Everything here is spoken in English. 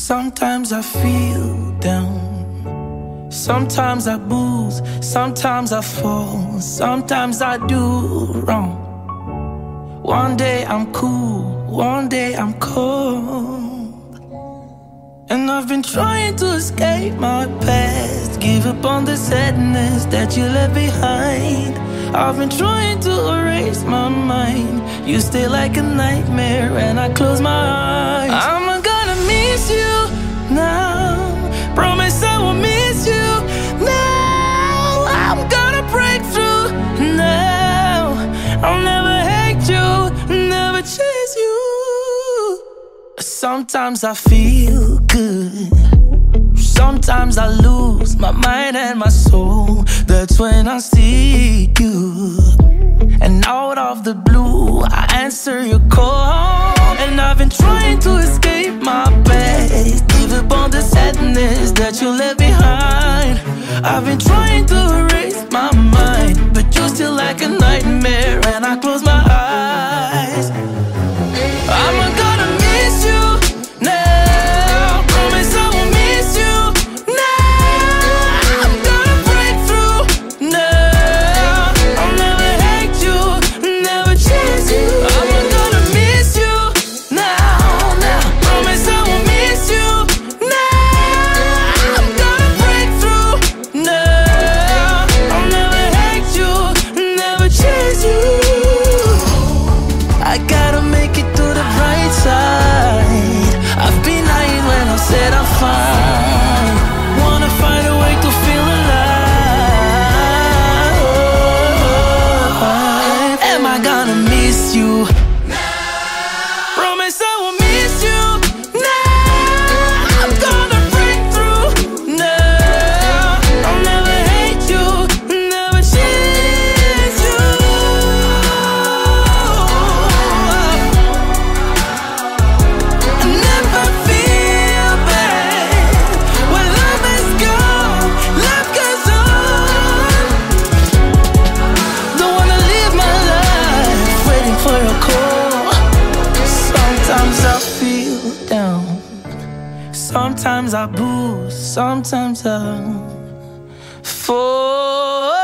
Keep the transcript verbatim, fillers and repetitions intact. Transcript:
Sometimes I feel down, sometimes I booze, sometimes I fall, sometimes I do wrong. One day I'm cool, one day I'm cold, and I've been trying to escape my past, give up on the sadness that you left behind. I've been trying to erase my mind, you stay like a nightmare when I close my eyes. I'm gonna miss you now, promise I will miss you now. I'm gonna break through now, I'll never hate you, never chase you. Sometimes I feel good, sometimes I lose my mind and my soul. That's when I see you, and out of the blue I answer your call. And I've been trying to escape my past, give up on the sadness that you left behind. I've been trying to erase my mind, but you're still like a nightmare when I close my eyes. I'm gonna miss you now, promise I will miss you now. I'm gonna break through now, I'll never hate you, never chase you. I'm gonna miss you now, now, promise I will miss you now. I'm gonna break through now, I'll never hate you, never chase you. I gotta make it to the bright side, I've been lying when I said I'm fine. Wanna find a way to feel alive. Am I gonna miss you? Promise I will miss you now. I'm gonna break through now, I'll never hate you, never chase you. I never feel bad when love is gone, love goes on. Don't wanna live my life waiting for your call. Sometimes I feel down, sometimes I boost, sometimes I fall.